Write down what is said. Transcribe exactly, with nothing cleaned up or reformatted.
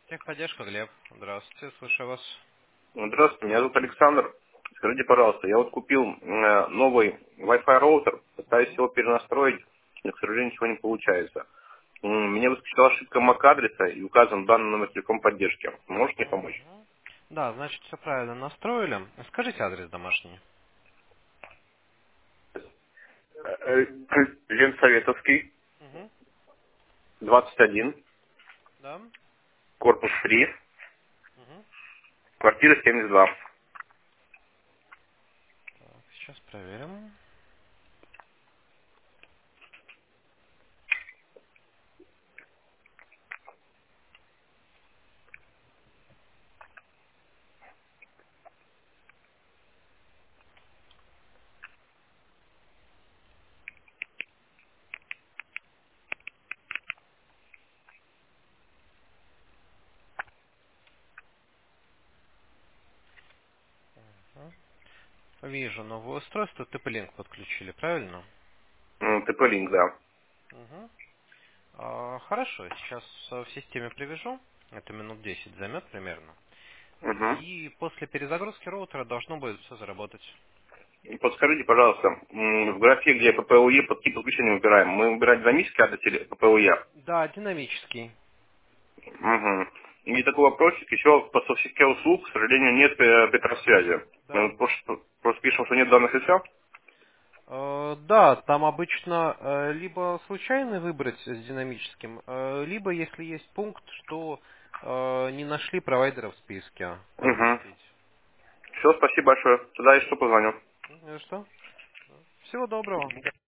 Техподдержка, Глеб. Здравствуйте, слушаю вас. Здравствуйте, меня зовут Александр. Скажите, пожалуйста, я вот купил э, новый Wi-Fi роутер, пытаюсь Мгм. его перенастроить, но, к сожалению, ничего не получается. М, Мне выскочила ошибка MAC-адреса и указан данный номер телефон поддержки. Можете мне помочь? Мгм. Да, значит, все правильно настроили. Скажите адрес домашний. Э, э, Ленсоветовский, Угу. двадцать один, Да. корпус три, Угу. квартира семьдесят два. Так, сейчас проверим. Мгм. Вижу новое устройство, ТП-линк подключили, правильно? ТП-линк, да. Угу. А, хорошо, сейчас э, в системе привяжу. Это минут десять займет примерно. Угу. И после перезагрузки роутера должно будет все заработать. И подскажите, пожалуйста, м, в графе, где ППУЕ, под тип подключения выбираем, мы выбираем динамический адрес или ППУЕ? Да, динамический. Угу. И такой вопросик. Еще по совсем услуг, к сожалению, нет э, бета-связи. Мы Да. просто, просто пишем, что нет данных и все. Э, Да, там обычно э, либо случайно выбрать с динамическим, э, либо если есть пункт, что э, не нашли провайдера в списке, Угу. пропустить. Все, спасибо большое. Тогда еще позвоню. Ну, и что? Всего доброго.